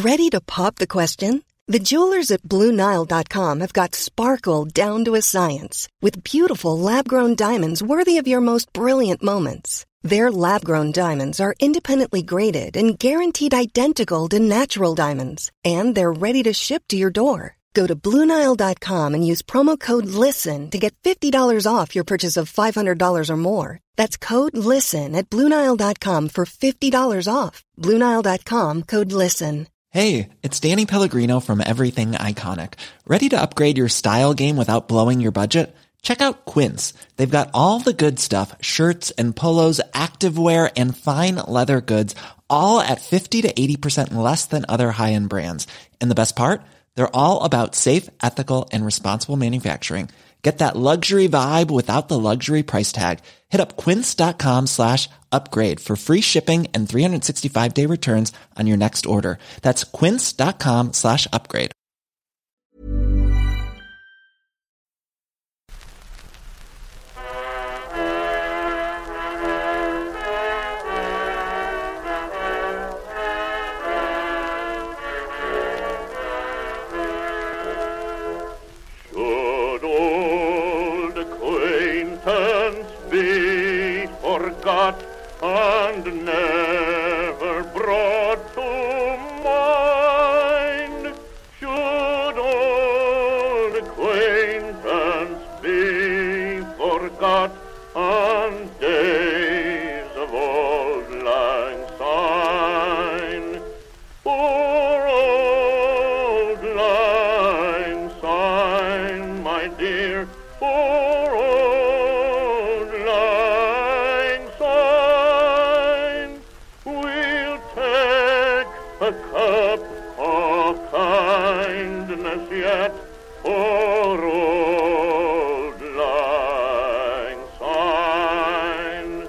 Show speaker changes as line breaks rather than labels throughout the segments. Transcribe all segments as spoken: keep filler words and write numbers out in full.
Ready to pop the question? The jewelers at Blue Nile dot com have got sparkle down to a science with beautiful lab-grown diamonds worthy of your most brilliant moments. Their lab-grown diamonds are independently graded and guaranteed identical to natural diamonds, and they're ready to ship to your door. Go to Blue Nile dot com and use promo code LISTEN to get fifty dollars off your purchase of five hundred dollars or more. That's code LISTEN at Blue Nile dot com for fifty dollars off. Blue Nile dot com, code LISTEN.
Hey, it's Danny Pellegrino from Everything Iconic. Ready to upgrade your style game without blowing your budget? Check out Quince. They've got all the good stuff, shirts and polos, activewear, and fine leather goods, all at fifty to eighty percent less than other high-end brands. And the best part? They're all about safe, ethical, and responsible manufacturing. Get that luxury vibe without the luxury price tag. Hit up quince.com slash upgrade for free shipping and three sixty-five day returns on your next order. That's quince.com slash upgrade.
And never brought to mind, should old acquaintance be forgot, and days of old lang syne. Poor old lang syne, my dear, poor old lang syne. We'll take a cup of kindness yet for old lang syne.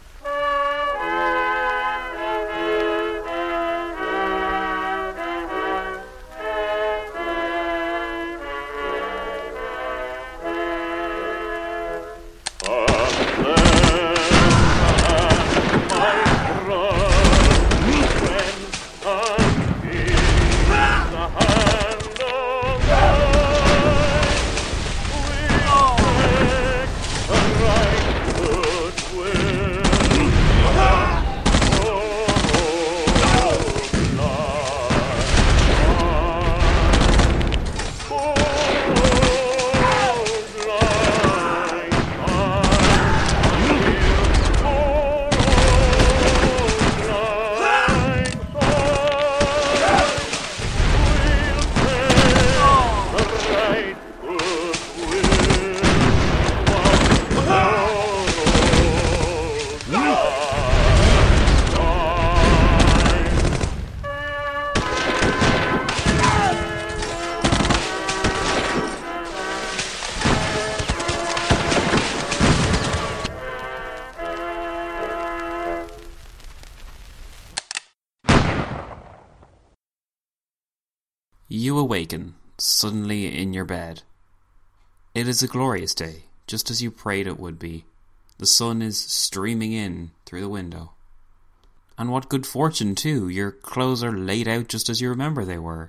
You awaken, suddenly in your bed. It is a glorious day, just as you prayed it would be. The sun is streaming in through the window. And what good fortune, too. Your clothes are laid out just as you remember they were.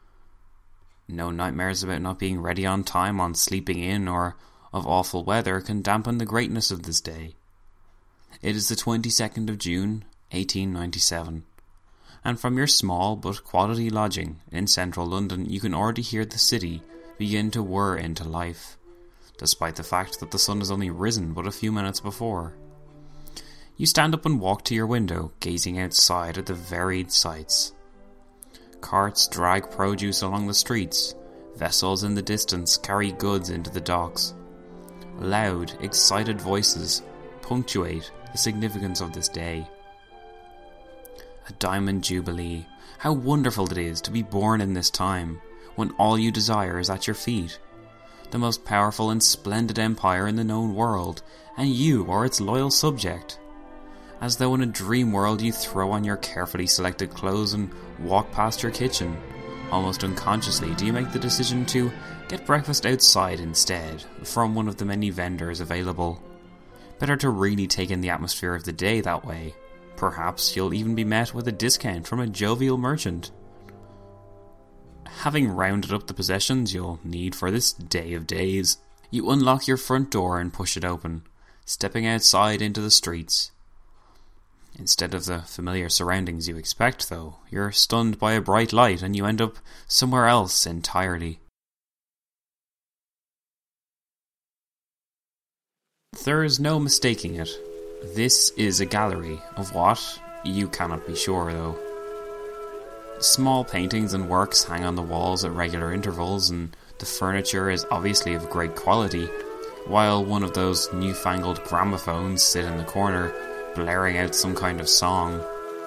No nightmares about not being ready on time on sleeping in or of awful weather can dampen the greatness of this day. It is the twenty-second of June, eighteen ninety-seven. And from your small but quality lodging in central London you can already hear the city begin to whir into life, despite the fact that the sun has only risen but a few minutes before. You stand up and walk to your window, gazing outside at the varied sights. Carts drag produce along the streets, vessels in the distance carry goods into the docks. Loud, excited voices punctuate the significance of this day. A diamond jubilee. How wonderful it is to be born in this time, when all you desire is at your feet. The most powerful and splendid empire in the known world, and you are its loyal subject. As though in a dream world you throw on your carefully selected clothes and walk past your kitchen. Almost unconsciously do you make the decision to get breakfast outside instead, from one of the many vendors available. Better to really take in the atmosphere of the day that way. Perhaps you'll even be met with a discount from a jovial merchant. having rounded up the possessions you'll need for this day of days, you unlock your front door and push it open, stepping outside into the streets. Instead of the familiar surroundings you expect, though, you're stunned by a bright light and you end up somewhere else entirely. There is no mistaking it. This is a gallery. Of what? You cannot be sure, though. Small paintings and works hang on the walls at regular intervals, and the furniture is obviously of great quality, while one of those newfangled gramophones sit in the corner, blaring out some kind of song.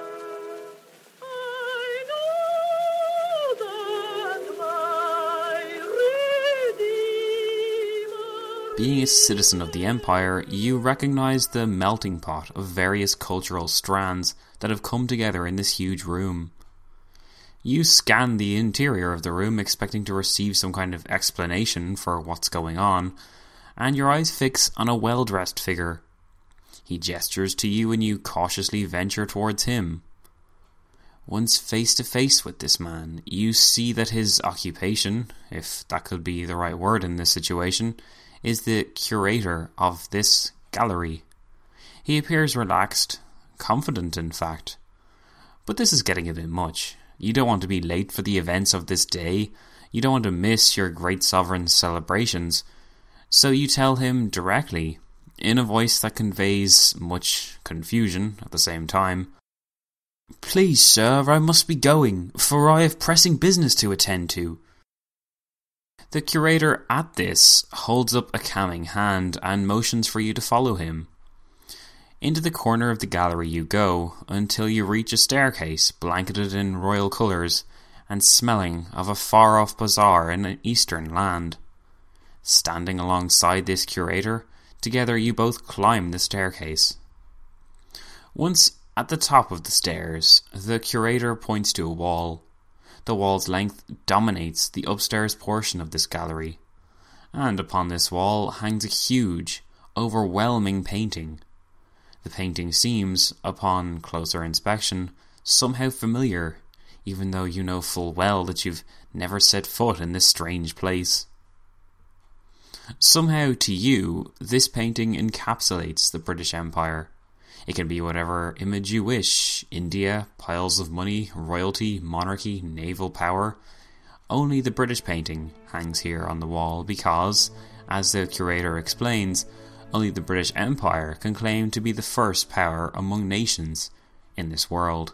Being a citizen of the Empire, you recognise the melting pot of various cultural strands that have come together in this huge room. You scan the interior of the room expecting to receive some kind of explanation for what's going on, and your eyes fix on a well-dressed figure. He gestures to you and you cautiously venture towards him. Once face to face with this man, you see that his occupation, if that could be the right word in this situation, is the curator of this gallery. He appears relaxed, confident in fact. But this is getting a bit much. You don't want to be late for the events of this day. You don't want to miss your great sovereign's celebrations. So you tell him directly, in a voice that conveys much confusion at the same time, "Please, sir, I must be going, for I have pressing business to attend to." The curator at this holds up a calming hand and motions for you to follow him. Into the corner of the gallery you go until you reach a staircase blanketed in royal colours and smelling of a far-off bazaar in an eastern land. Standing alongside this curator, together you both climb the staircase. Once at the top of the stairs, the curator points to a wall. The wall's length dominates the upstairs portion of this gallery, and upon this wall hangs a huge, overwhelming painting. The painting seems, upon closer inspection, somehow familiar, even though you know full well that you've never set foot in this strange place. Somehow, to you, this painting encapsulates the British Empire. It can be whatever image you wish: India, piles of money, royalty, monarchy, naval power. Only the British painting hangs here on the wall because, as the curator explains, only the British Empire can claim to be the first power among nations in this world.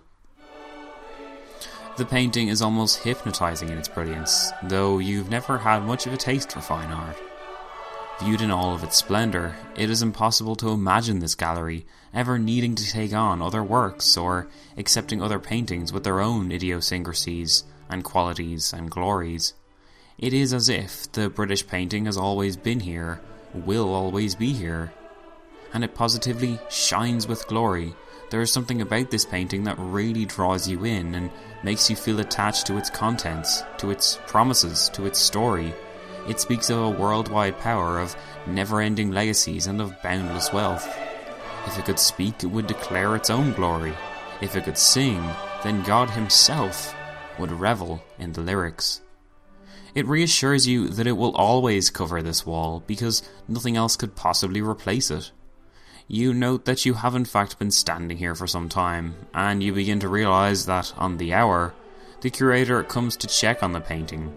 The painting is almost hypnotising in its brilliance, though you've never had much of a taste for fine art. Viewed in all of its splendour, it is impossible to imagine this gallery ever needing to take on other works or accepting other paintings with their own idiosyncrasies and qualities and glories. It is as if the British painting has always been here, will always be here, and it positively shines with glory. There is something about this painting that really draws you in and makes you feel attached to its contents, to its promises, to its story. It speaks of a worldwide power, of never-ending legacies and of boundless wealth. If it could speak, it would declare its own glory. If it could sing, then God himself would revel in the lyrics. It reassures you that it will always cover this wall because nothing else could possibly replace it. You note that you have in fact been standing here for some time, and you begin to realise that on the hour, the curator comes to check on the painting.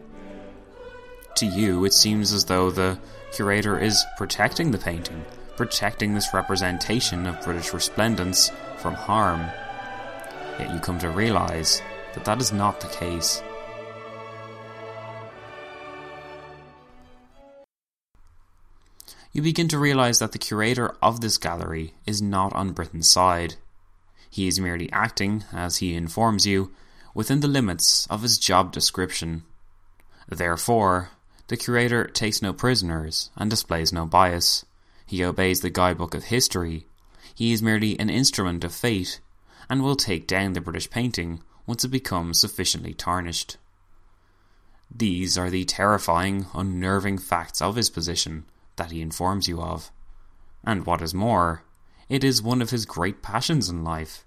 To you, it seems as though the curator is protecting the painting, protecting this representation of British resplendence from harm. Yet you come to realise that that is not the case. You begin to realise that the curator of this gallery is not on Britain's side. He is merely acting, as he informs you, within the limits of his job description. Therefore, the curator takes no prisoners and displays no bias. He obeys the guidebook of history. He is merely an instrument of fate, and will take down the British painting once it becomes sufficiently tarnished. These are the terrifying, unnerving facts of his position that he informs you of. And what is more, it is one of his great passions in life.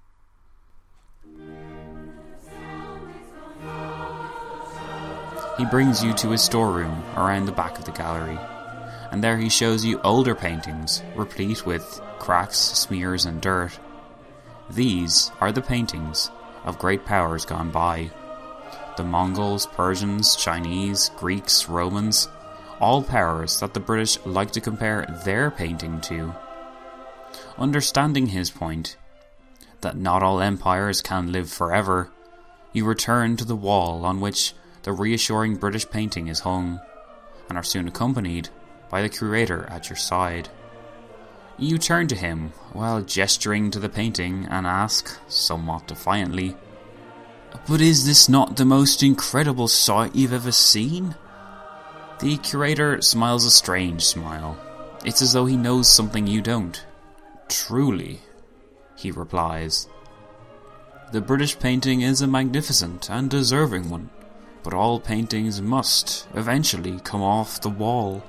He brings you to his storeroom around the back of the gallery, and there he shows you older paintings, replete with cracks, smears and dirt. These are the paintings of great powers gone by. The Mongols, Persians, Chinese, Greeks, Romans, all powers that the British like to compare their painting to. Understanding his point, that not all empires can live forever, you return to the wall on which the reassuring British painting is hung, and are soon accompanied by the curator at your side. You turn to him while gesturing to the painting and ask, somewhat defiantly, "But is this not the most incredible sight you've ever seen?" The curator smiles a strange smile. It's as though he knows something you don't. "Truly," he replies. "The British painting is a magnificent and deserving one, but all paintings must eventually come off the wall."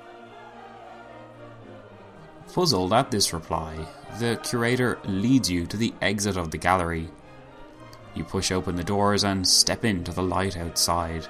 Puzzled at this reply, the curator leads you to the exit of the gallery. You push open the doors and step into the light outside.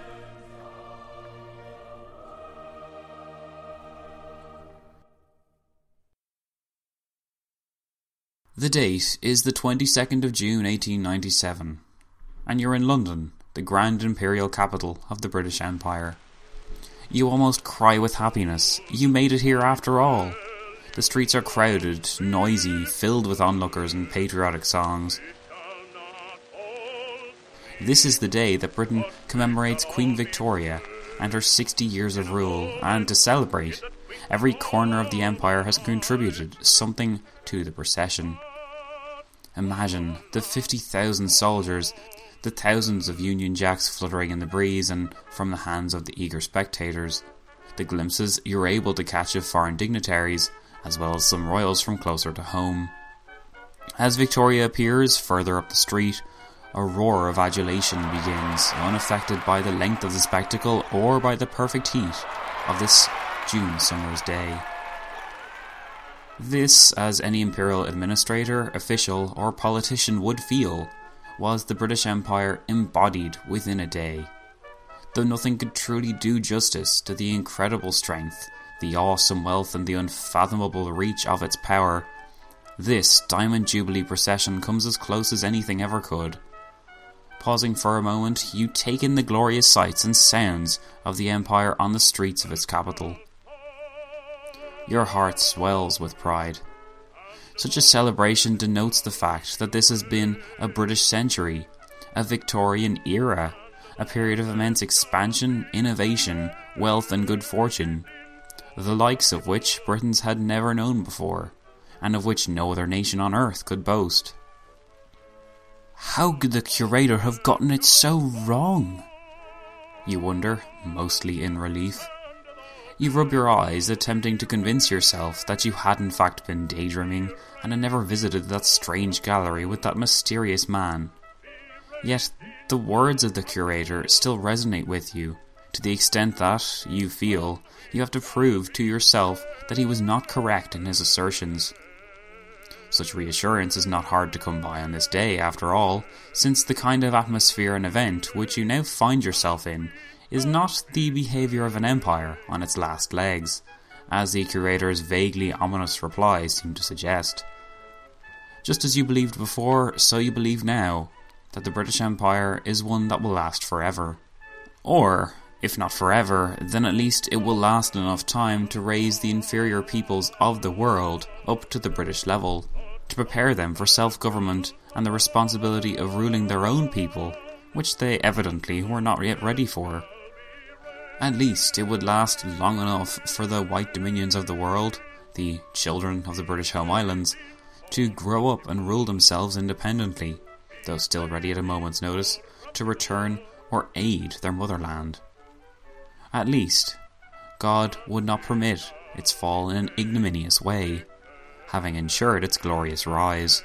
The date is the twenty-second of June eighteen ninety-seven, and you're in London, the grand imperial capital of the British Empire. You almost cry with happiness. You made it here after all. The streets are crowded, noisy, filled with onlookers and patriotic songs. This is the day that Britain commemorates Queen Victoria and her sixty years of rule, and to celebrate, every corner of the empire has contributed something to the procession. Imagine the fifty thousand soldiers, the thousands of Union Jacks fluttering in the breeze and from the hands of the eager spectators, the glimpses you're able to catch of foreign dignitaries, as well as some royals from closer to home. As Victoria appears further up the street, a roar of adulation begins, unaffected by the length of the spectacle or by the perfect heat of this June summer's day. This, as any imperial administrator, official or politician would feel, was the British Empire embodied within a day. Though nothing could truly do justice to the incredible strength, the awesome wealth and the unfathomable reach of its power, this Diamond Jubilee procession comes as close as anything ever could. Pausing for a moment, you take in the glorious sights and sounds of the Empire on the streets of its capital. Your heart swells with pride. Such a celebration denotes the fact that this has been a British century, a Victorian era, a period of immense expansion, innovation, wealth and good fortune, the likes of which Britons had never known before, and of which no other nation on earth could boast. How could the curator have gotten it so wrong? You wonder, mostly in relief. You rub your eyes, attempting to convince yourself that you had in fact been daydreaming and had never visited that strange gallery with that mysterious man. Yet, the words of the curator still resonate with you, to the extent that, you feel, you have to prove to yourself that he was not correct in his assertions. Such reassurance is not hard to come by on this day, after all, since the kind of atmosphere and event which you now find yourself in is not the behaviour of an empire on its last legs, as the curator's vaguely ominous replies seem to suggest. Just as you believed before, so you believe now, that the British Empire is one that will last forever. Or, if not forever, then at least it will last enough time to raise the inferior peoples of the world up to the British level, to prepare them for self-government and the responsibility of ruling their own people, which they evidently were not yet ready for. At least it would last long enough for the white dominions of the world, the children of the British Home Islands, to grow up and rule themselves independently, though still ready at a moment's notice to return or aid their motherland. At least, God would not permit its fall in an ignominious way, having ensured its glorious rise.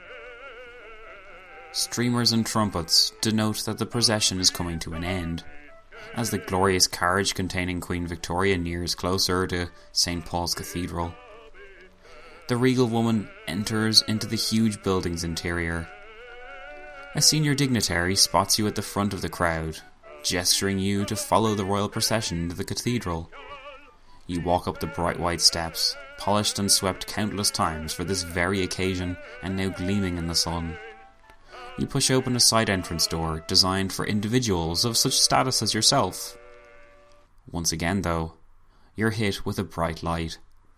Streamers and trumpets denote that the procession is coming to an end, as the glorious carriage containing Queen Victoria nears closer to Saint Paul's Cathedral. The regal woman enters into the huge building's interior. A senior dignitary spots you at the front of the crowd, gesturing you to follow the royal procession to the cathedral. You walk up the bright white steps, polished and swept countless times for this very occasion and now gleaming in the sun. You push open a side entrance door designed for individuals of such status as yourself. Once again, though, you're hit with a bright light.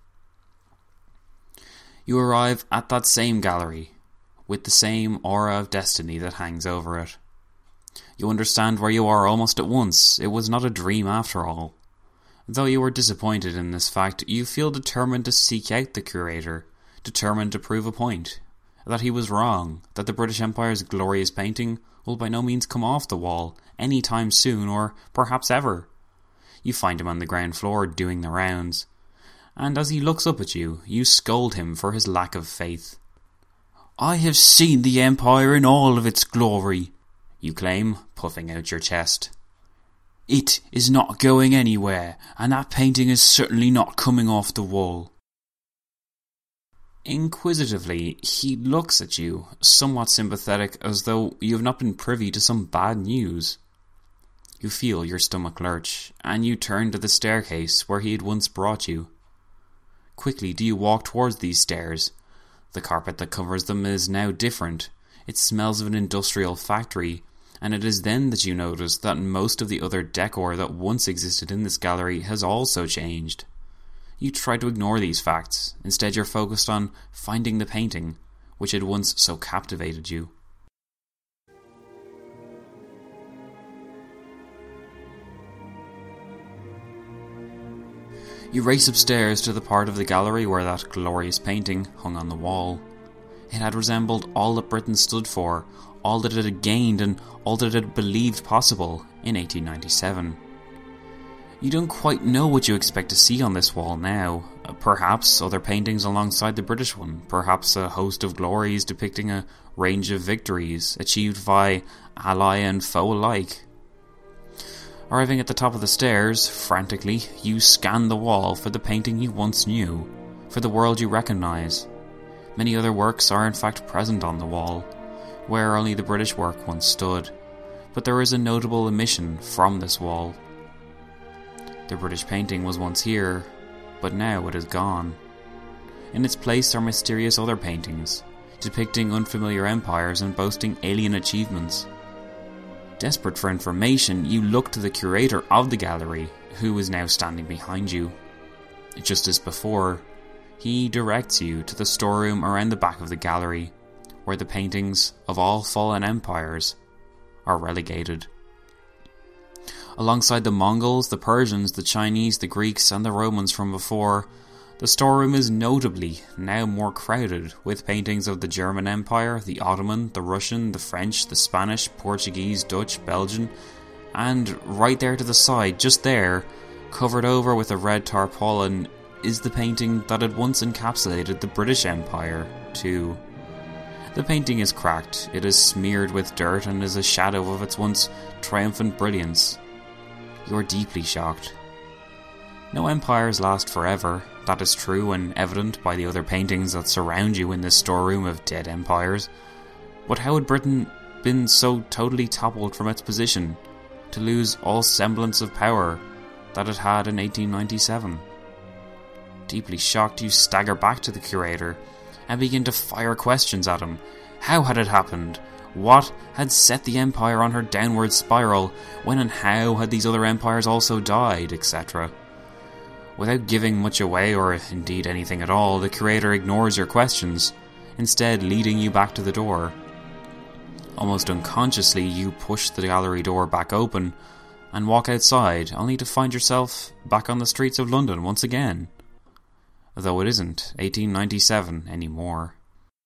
You arrive at that same gallery, with the same aura of destiny that hangs over it. You understand where you are almost at once. It was not a dream after all. Though you were disappointed in this fact, you feel determined to seek out the curator, determined to prove a point, that he was wrong, that the British Empire's glorious painting will by no means come off the wall any time soon, or perhaps ever. You find him on the ground floor doing the rounds, and as he looks up at you, you scold him for his lack of faith. "I have seen the Empire in all of its glory," you claim, puffing out your chest. "It is not going anywhere, and that painting is certainly not coming off the wall." Inquisitively, he looks at you, somewhat sympathetic, as though you have not been privy to some bad news. You feel your stomach lurch, and you turn to the staircase where he had once brought you. Quickly do you walk towards these stairs. The carpet that covers them is now different. It smells of an industrial factory, and it is then that you notice that most of the other decor that once existed in this gallery has also changed. You try to ignore these facts. Instead, you're focused on finding the painting, which had once so captivated you. You race upstairs to the part of the gallery where that glorious painting hung on the wall. It had resembled all that Britain stood for, all that it had gained, and all that it had believed possible in eighteen ninety-seven. You don't quite know what you expect to see on this wall now. Perhaps other paintings alongside the British one, perhaps a host of glories depicting a range of victories achieved by ally and foe alike. Arriving at the top of the stairs, frantically, you scan the wall for the painting you once knew, for the world you recognise. Many other works are in fact present on the wall, where only the British work once stood, but there is a notable omission from this wall. The British painting was once here, but now it is gone. In its place are mysterious other paintings, depicting unfamiliar empires and boasting alien achievements. Desperate for information, you look to the curator of the gallery, who is now standing behind you. Just as before, he directs you to the storeroom around the back of the gallery, where the paintings of all fallen empires are relegated. Alongside the Mongols, the Persians, the Chinese, the Greeks, and the Romans from before, the storeroom is notably now more crowded, with paintings of the German Empire, the Ottoman, the Russian, the French, the Spanish, Portuguese, Dutch, Belgian, and right there to the side, just there, covered over with a red tarpaulin, is the painting that had once encapsulated the British Empire, too. The painting is cracked, it is smeared with dirt and is a shadow of its once triumphant brilliance. You are deeply shocked. No empires last forever, that is true and evident by the other paintings that surround you in this storeroom of dead empires. But how had Britain been so totally toppled from its position, to lose all semblance of power that it had in eighteen ninety-seven? Deeply shocked, you stagger back to the curator and begin to fire questions at him. How had it happened? What had set the empire on her downward spiral? When and how had these other empires also died, et cetera? Without giving much away, or indeed anything at all, the curator ignores your questions, instead leading you back to the door. Almost unconsciously, you push the gallery door back open and walk outside, only to find yourself back on the streets of London once again. Though it isn't eighteen ninety-seven anymore.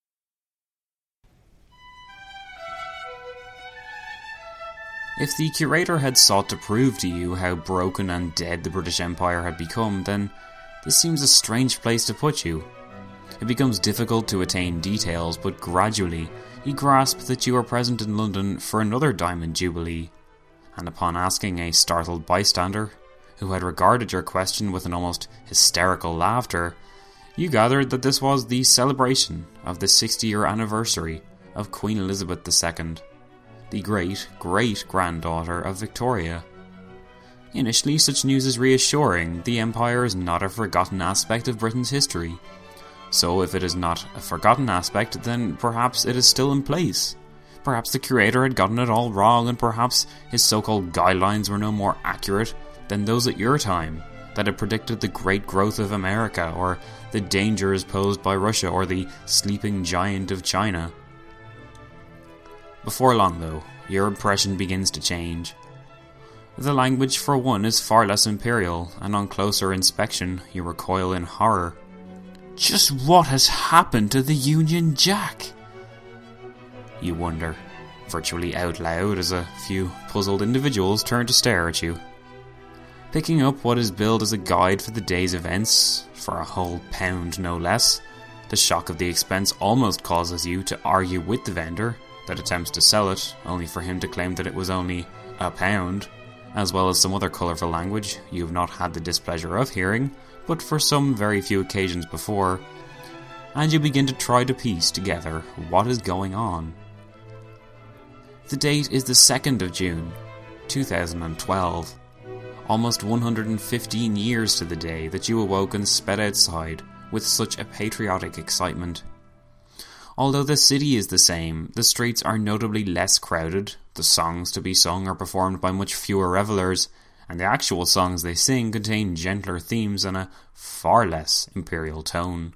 If the curator had sought to prove to you how broken and dead the British Empire had become, then this seems a strange place to put you. It becomes difficult to attain details, but gradually you grasp that you are present in London for another Diamond Jubilee, and upon asking a startled bystander, who had regarded your question with an almost hysterical laughter, you gathered that this was the celebration of the sixty-year anniversary of Queen Elizabeth the Second. the great-great-granddaughter of Victoria. Initially, such news is reassuring. The Empire is not a forgotten aspect of Britain's history. So if it is not a forgotten aspect, then perhaps it is still in place. Perhaps the curator had gotten it all wrong, and perhaps his so-called guidelines were no more accurate than those at your time, that had predicted the great growth of America, or the dangers posed by Russia, or the sleeping giant of China. Before long, though, your impression begins to change. The language, for one, is far less imperial, and on closer inspection, you recoil in horror. Just what has happened to the Union Jack? You wonder, virtually out loud, as a few puzzled individuals turn to stare at you. Picking up what is billed as a guide for the day's events, for a whole pound no less, the shock of the expense almost causes you to argue with the vendor that attempts to sell it, only for him to claim that it was only a pound, as well as some other colourful language you have not had the displeasure of hearing, but for some very few occasions before, and you begin to try to piece together what is going on. The date is the second of June, two thousand twelve, almost one hundred fifteen years to the day that you awoke and sped outside with such a patriotic excitement. Although the city is the same, the streets are notably less crowded, the songs to be sung are performed by much fewer revellers, and the actual songs they sing contain gentler themes and a far less imperial tone.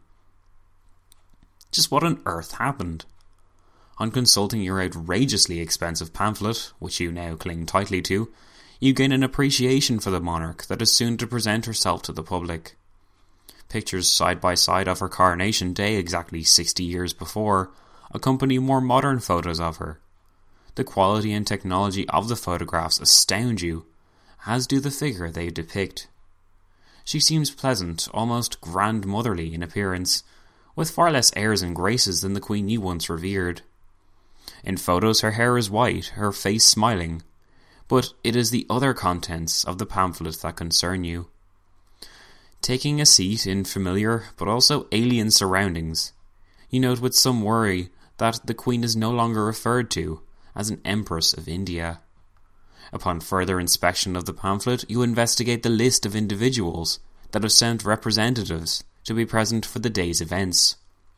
Just what on earth happened? On consulting your outrageously expensive pamphlet, which you now cling tightly to, you gain an appreciation for the monarch that is soon to present herself to the public. Pictures side by side of her coronation day exactly sixty years before accompany more modern photos of her. The quality and technology of the photographs astound you, as do the figure they depict. She seems pleasant, almost grandmotherly in appearance, with far less airs and graces than the queen you once revered. In photos her hair is white, her face smiling, but it is the other contents of the pamphlet that concern you. Taking a seat in familiar but also alien surroundings, you note with some worry that the Queen is no longer referred to as an Empress of India. Upon further inspection of the pamphlet, you investigate the list of individuals that have sent representatives to be present for the day's events.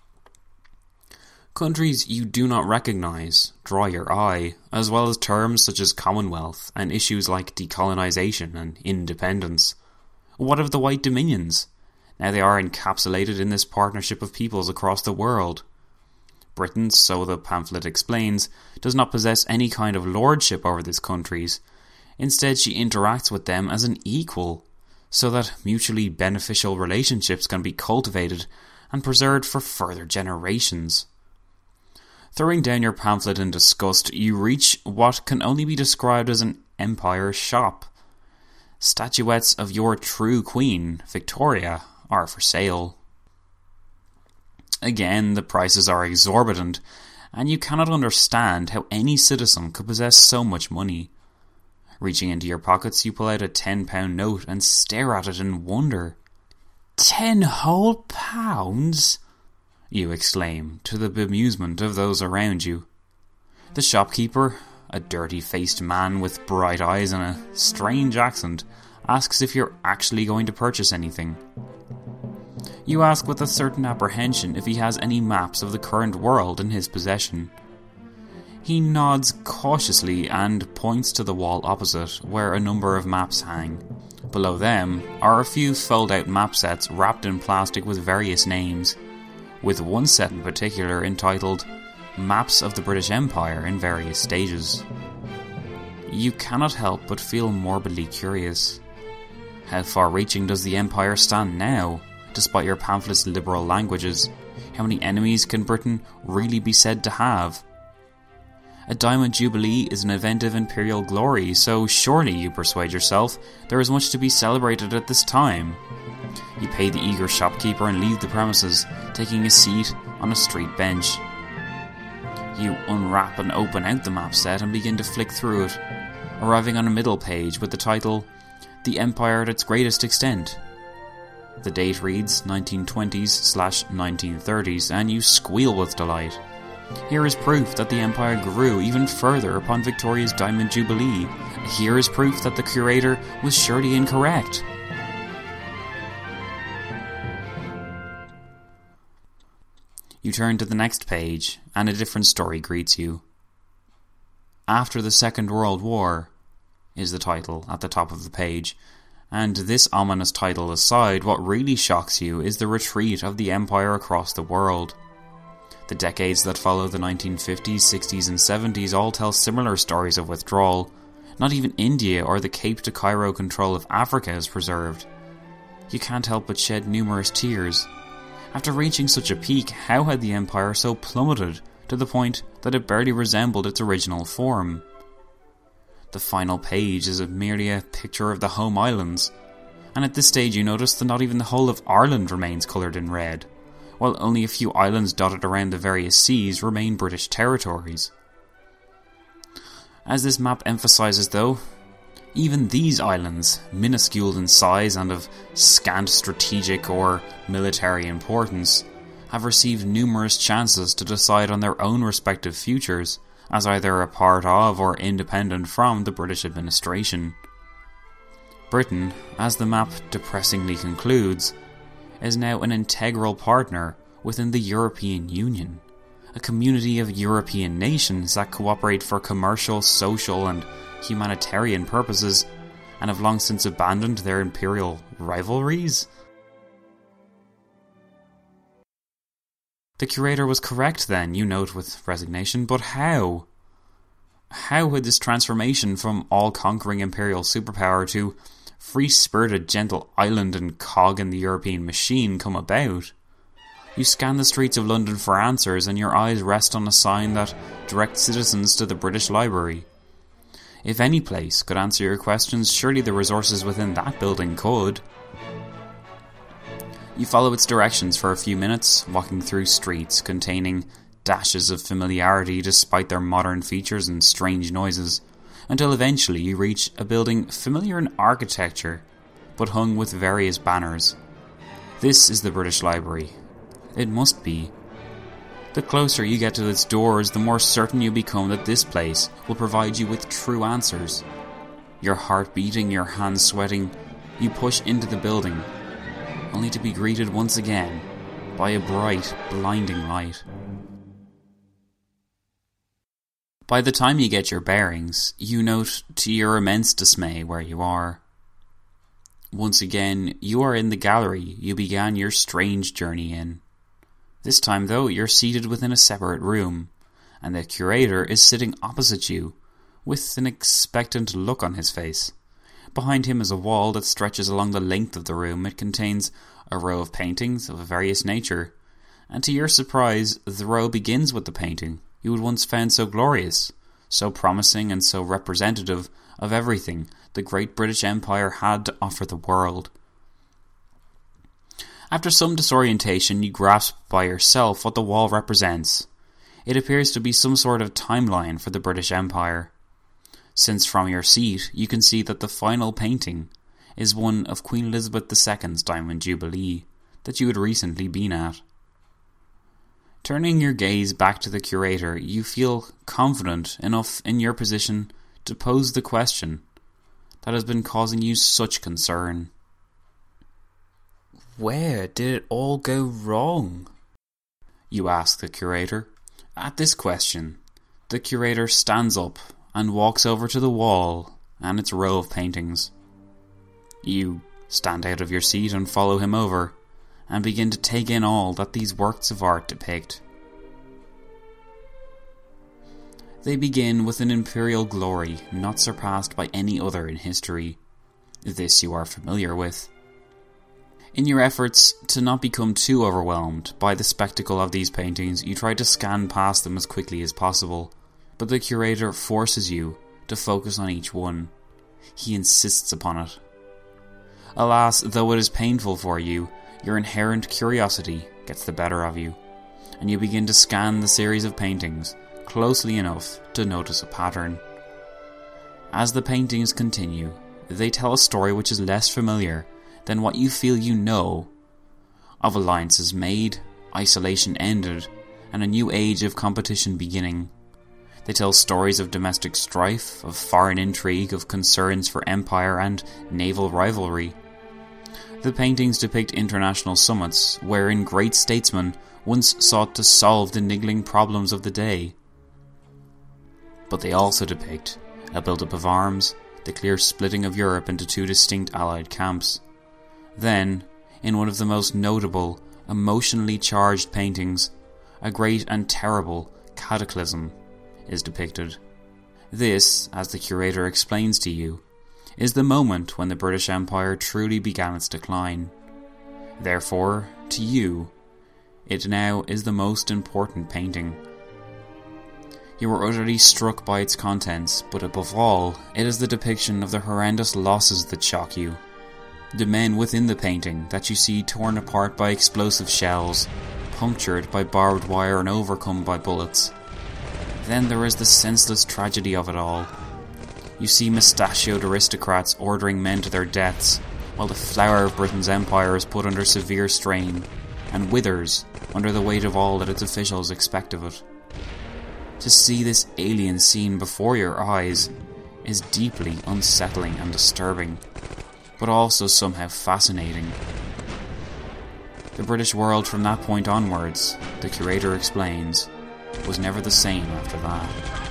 Countries you do not recognise draw your eye, as well as terms such as Commonwealth and issues like decolonisation and independence. What of the White Dominions? Now they are encapsulated in this partnership of peoples across the world. Britain, so the pamphlet explains, does not possess any kind of lordship over these countries. Instead, she interacts with them as an equal, so that mutually beneficial relationships can be cultivated and preserved for further generations. Throwing down your pamphlet in disgust, you reach what can only be described as an empire shop. Statuettes of your true queen, Victoria, are for sale. Again, the prices are exorbitant, and you cannot understand how any citizen could possess so much money. Reaching into your pockets, you pull out a ten pound note and stare at it in wonder. Ten whole pounds? You exclaim, to the bemusement of those around you. The shopkeeper, a dirty-faced man with bright eyes and a strange accent, asks if you're actually going to purchase anything. You ask with a certain apprehension if he has any maps of the current world in his possession. He nods cautiously and points to the wall opposite, where a number of maps hang. Below them are a few fold-out map sets wrapped in plastic with various names, with one set in particular entitled Maps of the British Empire in Various Stages. You cannot help but feel morbidly curious. How far-reaching does the Empire stand now, despite your pamphlet's liberal languages? How many enemies can Britain really be said to have? A Diamond Jubilee is an event of imperial glory, so surely, you persuade yourself, there is much to be celebrated at this time. You pay the eager shopkeeper and leave the premises, taking a seat on a street bench. You unwrap and open out the map set and begin to flick through it, arriving on a middle page with the title, The Empire at its Greatest Extent. The date reads nineteen twenties slash nineteen thirties, and you squeal with delight. Here is proof that the empire grew even further upon Victoria's Diamond Jubilee. Here is proof that the curator was surely incorrect. You turn to the next page, and a different story greets you. After the Second World War is the title at the top of the page, and this ominous title aside, what really shocks you is the retreat of the empire across the world. The decades that follow the nineteen fifties, sixties and seventies all tell similar stories of withdrawal. Not even India or the Cape to Cairo control of Africa is preserved. You can't help but shed numerous tears. After reaching such a peak, how had the empire so plummeted to the point that it barely resembled its original form? The final page is merely a picture of the home islands, and at this stage you notice that not even the whole of Ireland remains coloured in red, while only a few islands dotted around the various seas remain British territories. As this map emphasises though, even these islands, minuscule in size and of scant strategic or military importance, have received numerous chances to decide on their own respective futures, as either a part of or independent from the British administration. Britain, as the map depressingly concludes, is now an integral partner within the European Union, a community of European nations that cooperate for commercial, social and humanitarian purposes, and have long since abandoned their imperial rivalries. The curator was correct then, you note with resignation, but how? How had this transformation from all-conquering imperial superpower to free-spirited gentle island and cog in the European machine come about? You scan the streets of London for answers, and your eyes rest on a sign that directs citizens to the British Library. If any place could answer your questions, surely the resources within that building could. You follow its directions for a few minutes, walking through streets containing dashes of familiarity despite their modern features and strange noises, until eventually you reach a building familiar in architecture, but hung with various banners. This is the British Library. It must be. The closer you get to its doors, the more certain you become that this place will provide you with true answers. Your heart beating, your hands sweating, you push into the building, only to be greeted once again by a bright, blinding light. By the time you get your bearings, you note to your immense dismay where you are. Once again, you are in the gallery you began your strange journey in. This time, though, you're seated within a separate room, and the curator is sitting opposite you, with an expectant look on his face. Behind him is a wall that stretches along the length of the room. It contains a row of paintings of various nature, and to your surprise, the row begins with the painting you had once found so glorious, so promising and so representative of everything the great British Empire had to offer the world. After some disorientation, you grasp by yourself what the wall represents. It appears to be some sort of timeline for the British Empire, since from your seat you can see that the final painting is one of Queen Elizabeth the Second's Diamond Jubilee that you had recently been at. Turning your gaze back to the curator, you feel confident enough in your position to pose the question that has been causing you such concern. Where did it all go wrong? You ask the curator. At this question, the curator stands up and walks over to the wall and its row of paintings. You stand out of your seat and follow him over, and begin to take in all that these works of art depict. They begin with an imperial glory not surpassed by any other in history. This you are familiar with. In your efforts to not become too overwhelmed by the spectacle of these paintings, you try to scan past them as quickly as possible, but the curator forces you to focus on each one. He insists upon it. Alas, though it is painful for you, your inherent curiosity gets the better of you, and you begin to scan the series of paintings closely enough to notice a pattern. As the paintings continue, they tell a story which is less familiar than what you feel you know, of alliances made, isolation ended, and a new age of competition beginning. They tell stories of domestic strife, of foreign intrigue, of concerns for empire and naval rivalry. The paintings depict international summits, wherein great statesmen once sought to solve the niggling problems of the day. But they also depict a build-up of arms, the clear splitting of Europe into two distinct Allied camps. Then, in one of the most notable, emotionally charged paintings, a great and terrible cataclysm is depicted. This, as the curator explains to you, is the moment when the British Empire truly began its decline. Therefore, to you, it now is the most important painting. You are utterly struck by its contents, but above all, it is the depiction of the horrendous losses that shock you. The men within the painting that you see torn apart by explosive shells, punctured by barbed wire and overcome by bullets. Then there is the senseless tragedy of it all. You see mustachioed aristocrats ordering men to their deaths, while the flower of Britain's empire is put under severe strain, and withers under the weight of all that its officials expect of it. To see this alien scene before your eyes is deeply unsettling and disturbing, but also somehow fascinating. The British world from that point onwards, the curator explains, was never the same after that.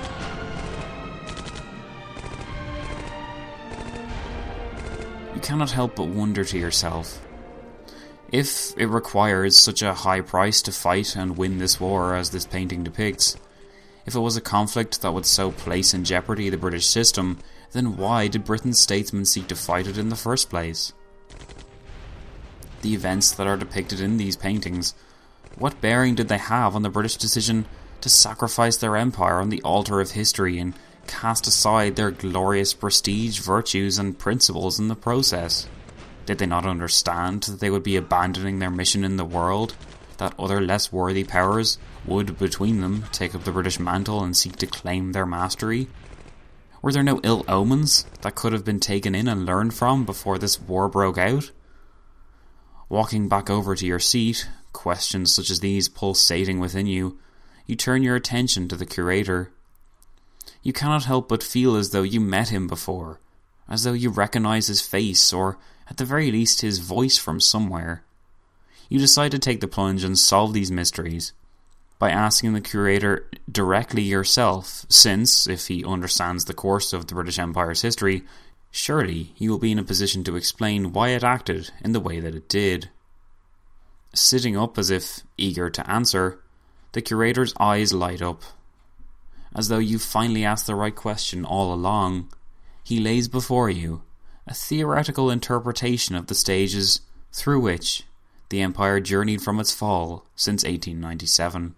You cannot help but wonder to yourself, if it requires such a high price to fight and win this war as this painting depicts, if it was a conflict that would so place in jeopardy the British system, then why did Britain's statesmen seek to fight it in the first place? The events that are depicted in these paintings, what bearing did they have on the British decision to sacrifice their empire on the altar of history and cast aside their glorious prestige, virtues and principles in the process? Did they not understand that they would be abandoning their mission in the world, that other less worthy powers would, between them, take up the British mantle and seek to claim their mastery? Were there no ill omens that could have been taken in and learned from before this war broke out? Walking back over to your seat, questions such as these pulsating within you, you turn your attention to the curator. You cannot help but feel as though you met him before, as though you recognise his face, or at the very least his voice from somewhere. You decide to take the plunge and solve these mysteries by asking the curator directly yourself, since, if he understands the course of the British Empire's history, surely he will be in a position to explain why it acted in the way that it did. Sitting up as if eager to answer, the curator's eyes light up. As though you finally asked the right question all along, he lays before you a theoretical interpretation of the stages through which the empire journeyed from its fall since eighteen ninety-seven.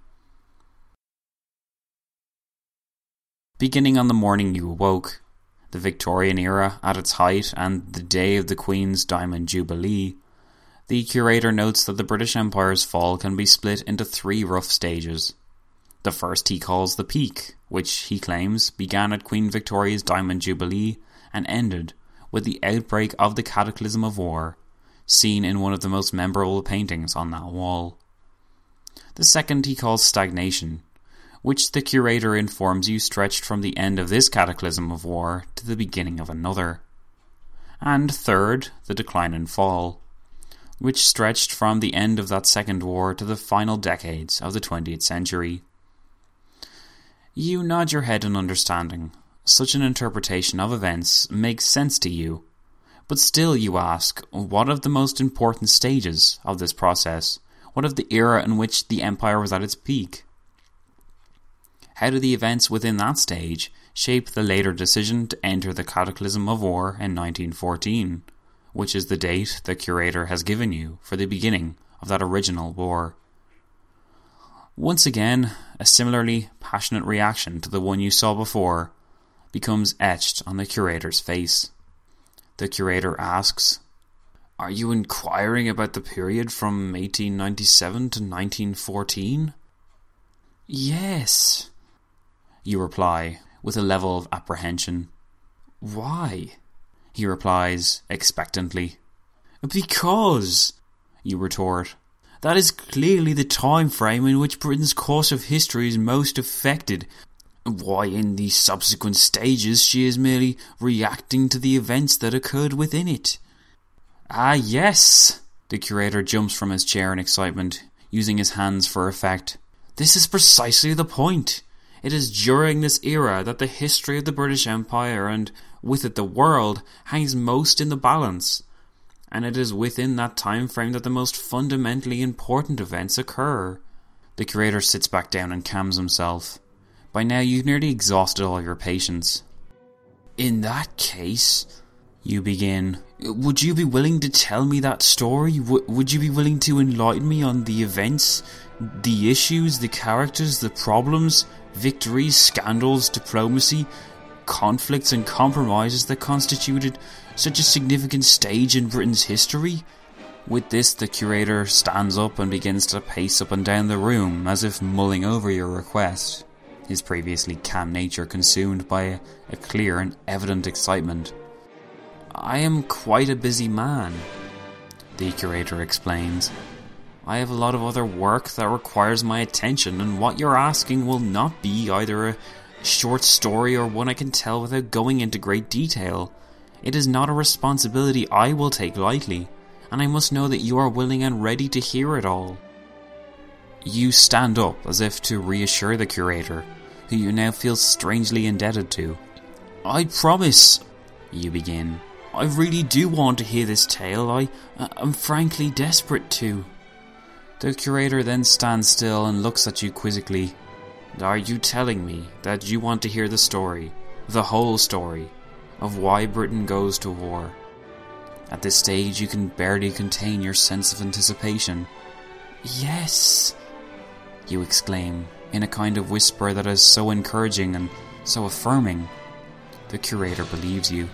Beginning on the morning you awoke, the Victorian era at its height and the day of the Queen's Diamond Jubilee, the curator notes that the British Empire's fall can be split into three rough stages. The first he calls the peak, which he claims began at Queen Victoria's Diamond Jubilee and ended with the outbreak of the cataclysm of war, seen in one of the most memorable paintings on that wall. The second he calls stagnation, which the curator informs you stretched from the end of this cataclysm of war to the beginning of another. And third, the decline and fall, which stretched from the end of that second war to the final decades of the twentieth century. You nod your head in understanding. Such an interpretation of events makes sense to you, but still you ask, what of the most important stages of this process? What of the era in which the empire was at its peak? How do the events within that stage shape the later decision to enter the cataclysm of war in nineteen fourteen, which is the date the curator has given you for the beginning of that original war? Once again, a similarly passionate reaction to the one you saw before becomes etched on the curator's face. The curator asks, "Are you inquiring about the period from eighteen ninety-seven to nineteen fourteen? "Yes," you reply, with a level of apprehension. "Why?" he replies expectantly. "Because," you retort, That is clearly the time frame in which Britain's course of history is most affected. Why, in the subsequent stages, she is merely reacting to the events that occurred within it. Ah, yes! The curator jumps from his chair in excitement, using his hands for effect. This is precisely the point. It is during this era that the history of the British Empire, and with it the world, hangs most in the balance. And it is within that time frame that the most fundamentally important events occur. The curator sits back down and calms himself. By now you've nearly exhausted all your patience. In that case, you begin, would you be willing to tell me that story? W- would you be willing to enlighten me on the events, the issues, the characters, the problems, victories, scandals, diplomacy, conflicts and compromises that constituted such a significant stage in Britain's history? With this, the curator stands up and begins to pace up and down the room, as if mulling over your request, his previously calm nature consumed by a, a clear and evident excitement. I am quite a busy man, the curator explains. I have a lot of other work that requires my attention, and what you're asking will not be either a short story or one I can tell without going into great detail. It is not a responsibility I will take lightly, and I must know that you are willing and ready to hear it all. You stand up as if to reassure the curator, who you now feel strangely indebted to. I promise, you begin. I really do want to hear this tale. I am frankly desperate to. The curator then stands still and looks at you quizzically. Are you telling me that you want to hear the story, the whole story, of why Britain goes to war? At this stage you can barely contain your sense of anticipation. Yes, you exclaim, in a kind of whisper that is so encouraging and so affirming. The curator believes you.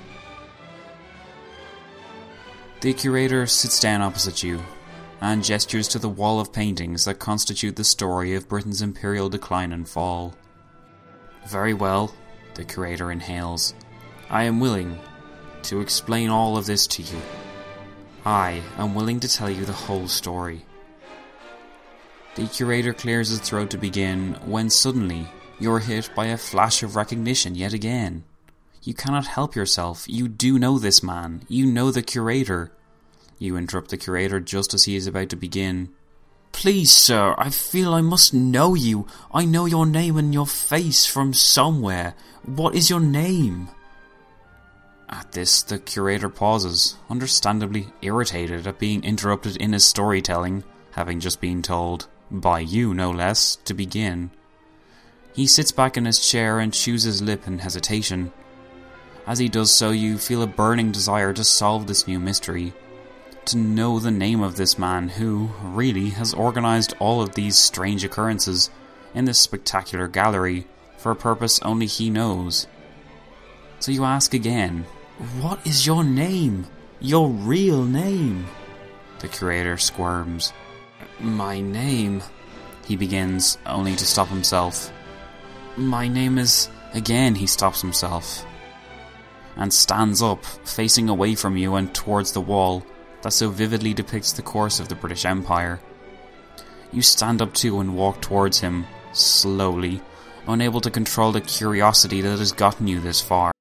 The curator sits down opposite you, and gestures to the wall of paintings that constitute the story of Britain's imperial decline and fall. Very well, the curator inhales. I am willing to explain all of this to you. I am willing to tell you the whole story. The curator clears his throat to begin, when suddenly you are hit by a flash of recognition yet again. You cannot help yourself. You do know this man. You know the curator. You interrupt the curator just as he is about to begin. Please, sir, I feel I must know you. I know your name and your face from somewhere. What is your name? At this, the curator pauses, understandably irritated at being interrupted in his storytelling, having just been told, by you no less, to begin. He sits back in his chair and chews his lip in hesitation. As he does so, you feel a burning desire to solve this new mystery, to know the name of this man who, really, has organised all of these strange occurrences in this spectacular gallery for a purpose only he knows. So you ask again, what is your name? Your real name? The curator squirms. My name, he begins, only to stop himself. My name is... Again he stops himself, and stands up, facing away from you and towards the wall that so vividly depicts the course of the British Empire. You stand up too and walk towards him, slowly, unable to control the curiosity that has gotten you this far.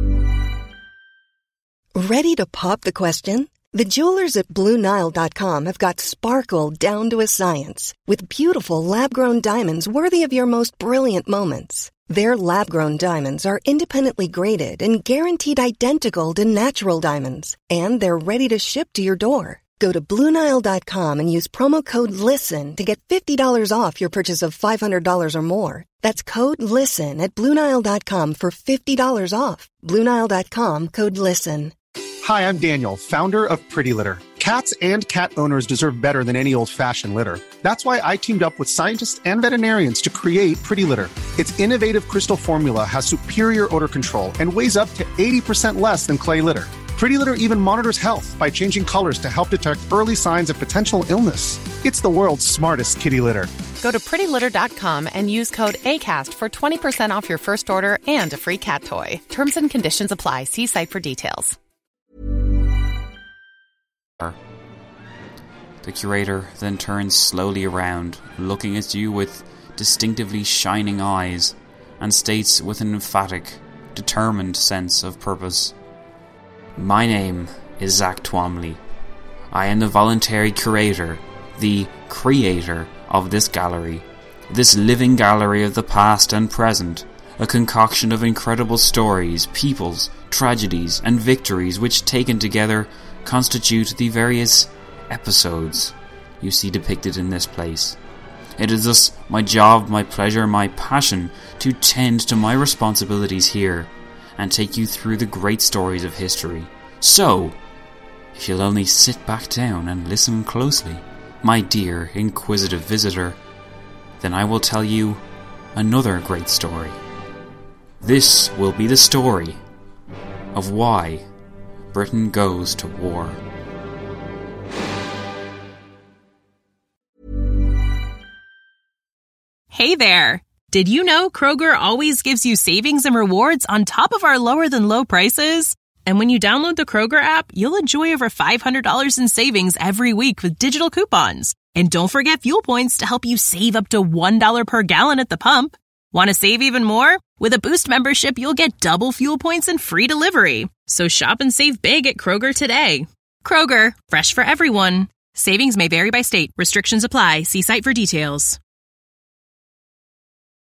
Ready to pop the question? The jewelers at Blue Nile dot com have got sparkle down to a science with beautiful lab-grown diamonds worthy of your most brilliant moments. Their lab-grown diamonds are independently graded and guaranteed identical to natural diamonds, and they're ready to ship to your door. Go to Blue Nile dot com and use promo code LISTEN to get fifty dollars off your purchase of five hundred dollars or more. That's code LISTEN at Blue Nile dot com for fifty dollars off. Blue Nile dot com, code LISTEN.
Hi, I'm Daniel, founder of Pretty Litter. Cats and cat owners deserve better than any old-fashioned litter. That's why I teamed up with scientists and veterinarians to create Pretty Litter. Its innovative crystal formula has superior odor control and weighs up to eighty percent less than clay litter. Pretty Litter even monitors health by changing colors to help detect early signs of potential illness. It's the world's smartest kitty litter.
Go to pretty litter dot com and use code ACAST for twenty percent off your first order and a free cat toy. Terms and conditions apply. See site for details.
The The curator then turns slowly around, looking at you with distinctively shining eyes, and states with an emphatic, determined sense of purpose. My name is Zach Twomley. I am the voluntary curator, the creator of this gallery, this living gallery of the past and present, a concoction of incredible stories, peoples, tragedies, and victories which, taken together, constitute the various episodes you see depicted in this place. It is thus my job, my pleasure, my passion to tend to my responsibilities here and take you through the great stories of history. So, if you'll only sit back down and listen closely, my dear inquisitive visitor, then I will tell you another great story. This will be the story of why Britain goes to war.
Hey there! Did you know Kroger always gives you savings and rewards on top of our lower-than-low prices? And when you download the Kroger app, you'll enjoy over five hundred dollars in savings every week with digital coupons. And don't forget fuel points to help you save up to one dollar per gallon at the pump. Want to save even more? With a Boost membership, you'll get double fuel points and free delivery. So shop and save big at Kroger today. Kroger, fresh for everyone. Savings may vary by state. Restrictions apply. See site for details.